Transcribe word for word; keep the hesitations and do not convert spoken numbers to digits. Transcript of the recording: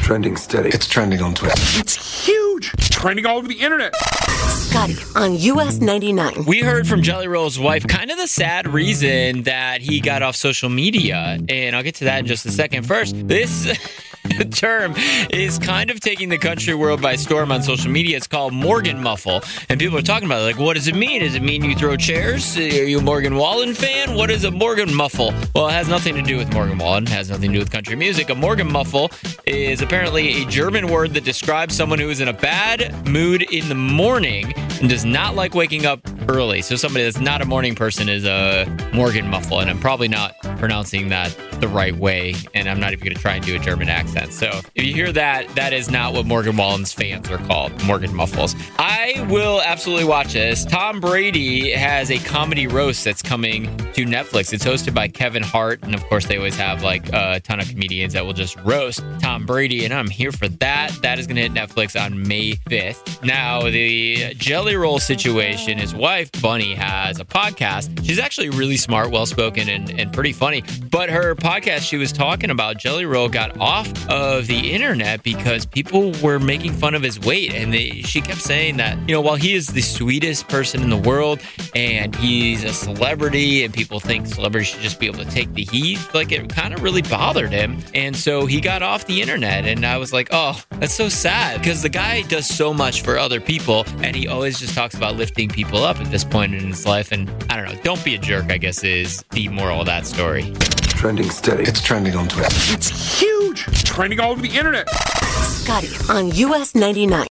Trending steady. It's trending on Twitter. It's huge. It's trending all over the internet. Scotty on U S ninety-nine. We heard from Jelly Roll's wife kind of the sad reason that he got off social media, and I'll get to that in just a second. First, this term is kind of taking the country world by storm on social media. It's called Morgan Muffle, and people are talking about it like, what does it mean? Does it mean you throw chairs? Are you a Morgan Wallen fan? What is a Morgan Muffle? Well, it has nothing to do with Morgan Wallen. It has nothing to do with country music. A Morgan Muffle is apparently a German word that describes someone who is in a bad mood in the morning and does not like waking up early. So somebody that's not a morning person is a Morgan Muffle, and I'm probably not pronouncing that the right way, and I'm not even going to try and do a German accent. So if you hear that, that is not what Morgan Wallen's fans are called, Morgan Muffles. I will absolutely watch this. Tom Brady has a comedy roast that's coming to Netflix. It's hosted by Kevin Hart, and of course they always have like a ton of comedians that will just roast Tom Brady, and I'm here for that. That is going to hit Netflix on May fifth. Now, the Jelly Roll situation, his wife, Bunny, has a podcast. She's actually really smart, well-spoken, and, and pretty funny, but her podcast, she was talking about Jelly Roll got off of the internet because people were making fun of his weight, and they, she kept saying that, you know, while he is the sweetest person in the world and he's a celebrity and people think celebrities should just be able to take the heat, like it kind of really bothered him, and so he got off the internet. And I was like, oh, that's so sad, because the guy does so much for other people and he always just talks about lifting people up at this point in his life. And I don't know, don't be a jerk, I guess, is the moral of that story. Trending steady. It's trending on Twitter. It's huge. It's trending all over the internet. Scotty on U S ninety-nine.